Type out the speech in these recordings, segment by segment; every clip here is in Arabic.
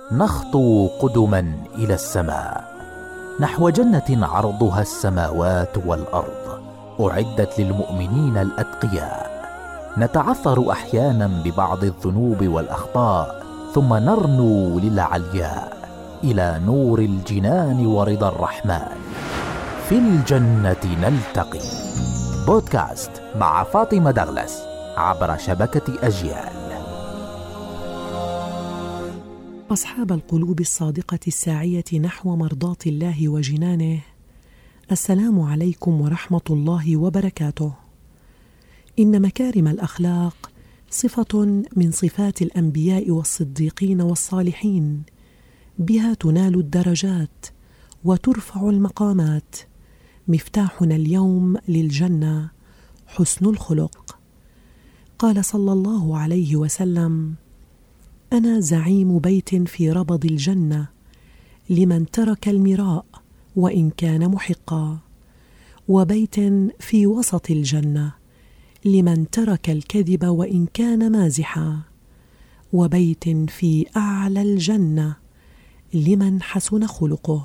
نخطو قدما إلى السماء نحو جنة عرضها السماوات والأرض، أعدت للمؤمنين الأتقياء. نتعثر أحيانا ببعض الذنوب والأخطاء، ثم نرنو للعلياء إلى نور الجنان ورضا الرحمن. في الجنة نلتقي. بودكاست مع فاطمة دغلس عبر شبكة أجيال. أصحاب القلوب الصادقة الساعية نحو مرضاة الله وجنانه، السلام عليكم ورحمة الله وبركاته. إن مكارم الأخلاق صفة من صفات الأنبياء والصديقين والصالحين، بها تنال الدرجات وترفع المقامات. مفتاحنا اليوم للجنة حسن الخلق. قال صلى الله عليه وسلم: أنا زعيم بيت في ربض الجنة لمن ترك المراء وإن كان محقا، وبيت في وسط الجنة لمن ترك الكذب وإن كان مازحا، وبيت في أعلى الجنة لمن حسن خلقه.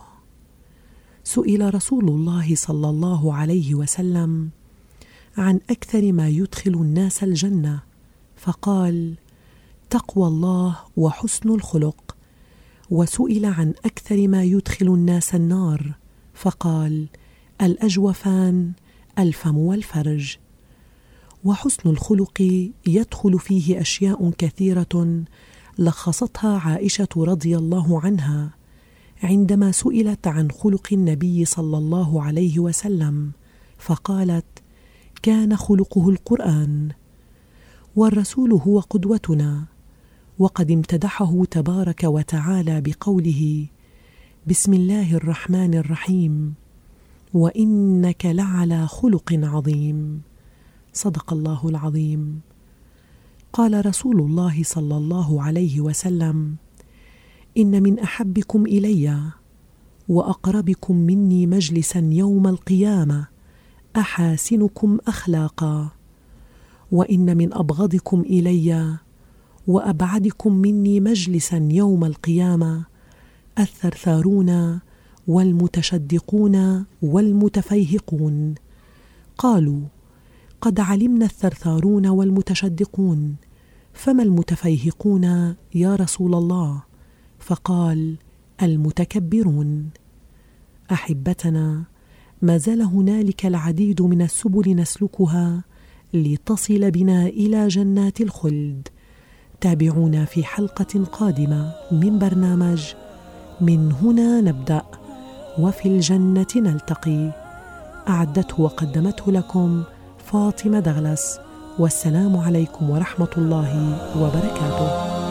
سئل رسول الله صلى الله عليه وسلم عن أكثر ما يدخل الناس الجنة، فقال: تقوى الله وحسن الخلق. وسئل عن أكثر ما يدخل الناس النار، فقال: الأجوفان، الفم والفرج. وحسن الخلق يدخل فيه أشياء كثيرة لخصتها عائشة رضي الله عنها عندما سئلت عن خلق النبي صلى الله عليه وسلم، فقالت: كان خلقه القرآن. والرسول هو قدوتنا، وقد امتدحه تبارك وتعالى بقوله: بسم الله الرحمن الرحيم، وإنك لعلى خلق عظيم. صدق الله العظيم. قال رسول الله صلى الله عليه وسلم: إن من أحبكم إلي وأقربكم مني مجلسا يوم القيامة أحاسنكم أخلاقا، وإن من أبغضكم إلي وأبعدكم مني مجلسا يوم القيامة الثرثارون والمتشدقون والمتفيهقون. قالوا: قد علمنا الثرثارون والمتشدقون، فما المتفيهقون يا رسول الله؟ فقال: المتكبرون. أحبتنا، ما زال هنالك العديد من السبل نسلكها لتصل بنا إلى جنات الخلد. تابعونا في حلقة قادمة من برنامج من هنا نبدأ وفي الجنة نلتقي. أعدته وقدمته لكم فاطمة دغلس، والسلام عليكم ورحمة الله وبركاته.